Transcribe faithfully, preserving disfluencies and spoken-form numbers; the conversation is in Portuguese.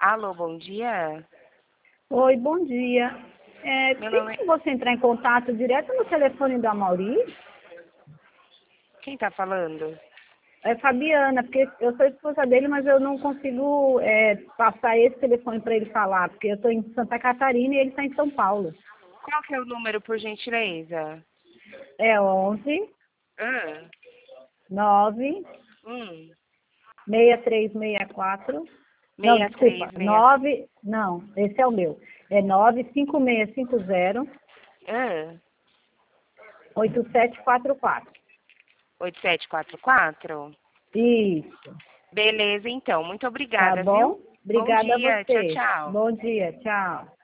Alô, bom dia. Oi, bom dia. É, Meu tem nome é... como você entrar em contato direto no telefone da Mauri? Quem está falando? É Fabiana, porque eu sou esposa dele, mas eu não consigo é, passar esse telefone para ele falar, porque eu estou em Santa Catarina e ele está em São Paulo. Qual que é o número, por gentileza? É onze, Ah, nove, hum, seis três seis quatro. Não, seis três desculpa, seis... nove, não, esse é o meu. É nove cinco seis cinco zero, Ah, oito sete quatro quatro. oito sete quatro quatro? Isso, Beleza, então. Muito tá obrigada, viu? bom? Bom Obrigada a dia. Tchau, você. tchau. Bom dia, tchau.